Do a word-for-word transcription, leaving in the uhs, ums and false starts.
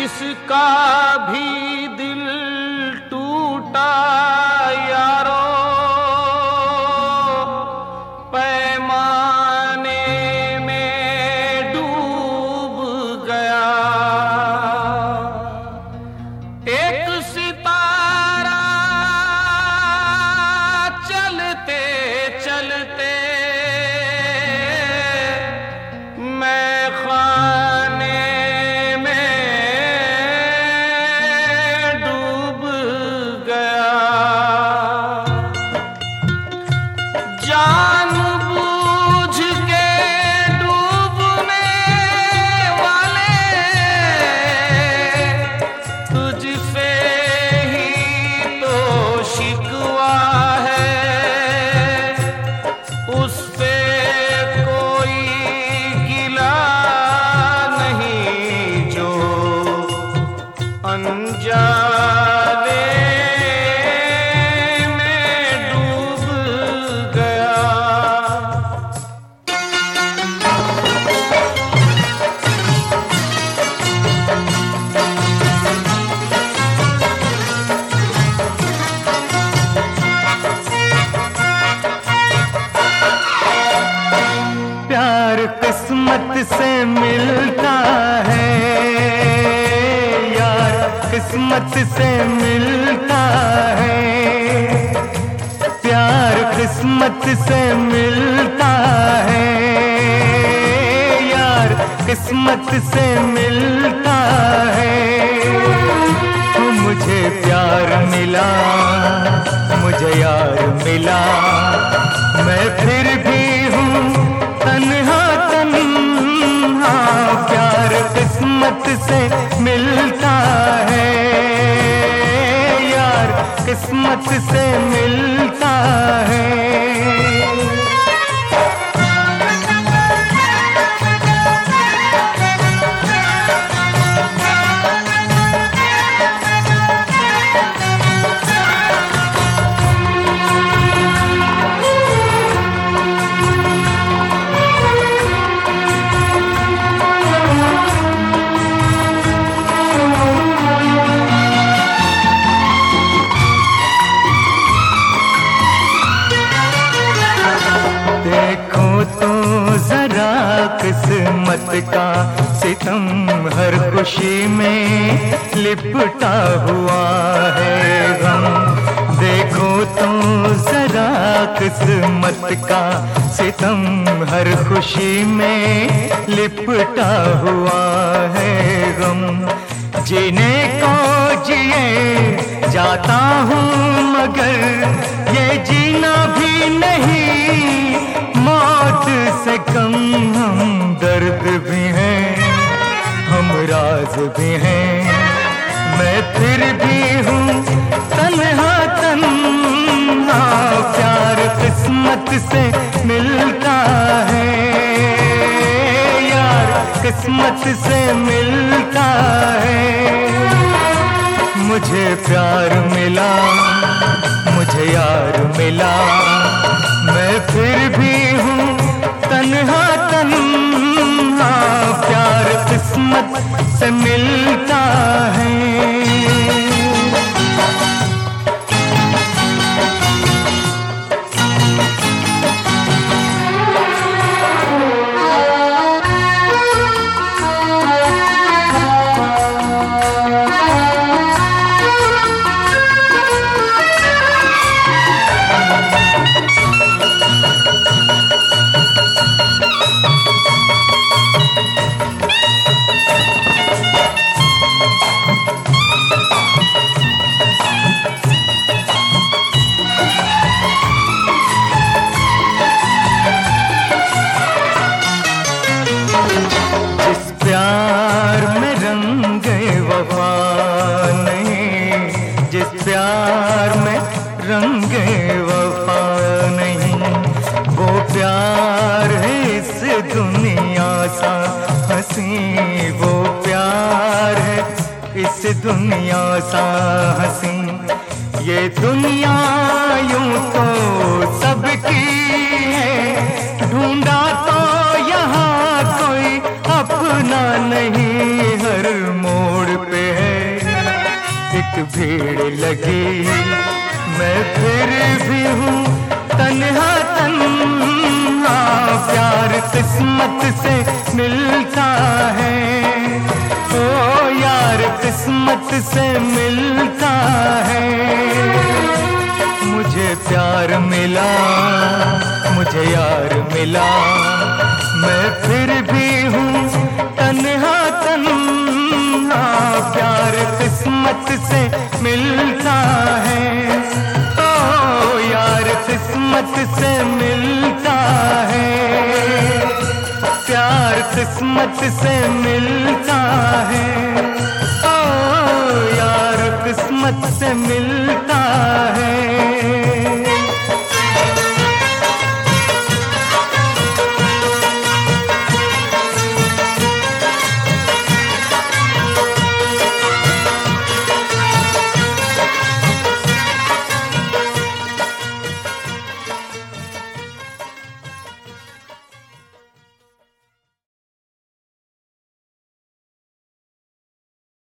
जिसका भी दिल टूटा यारो पैमाने में डूब गया। एक सितारा चलते चलते मैं खाने जानबूझ के डूबने वाले तुझसे ही तो शिकवा है, उससे कोई गिला नहीं जो अनजाने किस्मत से मिलता है यार, किस्मत से मिलता है प्यार, किस्मत से मिलता है यार, किस्मत से मिलता है। तो मुझे प्यार मिला, मुझे यार मिला, मैं फिर भी हूँ तन्हा तन्हा। प्यार किस्मत से मिलता है यार, किस्मत से मिलता है। किस्मत का सितम हर खुशी में लिपटा हुआ है गम। देखो तो जरा किस्मत का सितम हर खुशी में लिपटा हुआ है गम। जीने को जिए जाता हूँ मगर ये जीना भी नहीं, मौत से कम हम दर्द भी हैं, हम राज भी हैं। मैं फिर भी हूँ तन्हा तन्हा। प्यार किस्मत से मिलता है यार, किस्मत से मिलता है। मुझे प्यार मिला, मुझे यार मिला, मैं फिर भी हूँ तन्हा तन्हा। प्यार किस्मत से मिलता है। जिस प्यार में रंगे वफा नहीं, वो प्यार है इस दुनिया सा हंसी। वो प्यार है इस दुनिया सा हंसी। ये दुनिया यूं तो सबकी है, ढूंढा तो यहाँ कोई अपना नहीं। हर मोड़ पे भीड़ लगी, मैं फिर भी हूँ तन्हा तन्हा। प्यार किस्मत से मिलता है, ओ यार किस्मत से मिलता है। मुझे प्यार मिला, मुझे यार मिला, मैं फिर भी हूँ तन्हा तन्हा। प्यार किस्मत से मिलता है, ओ यार किस्मत से मिलता है। प्यार किस्मत से मिलता है, ओ यार किस्मत से मिलता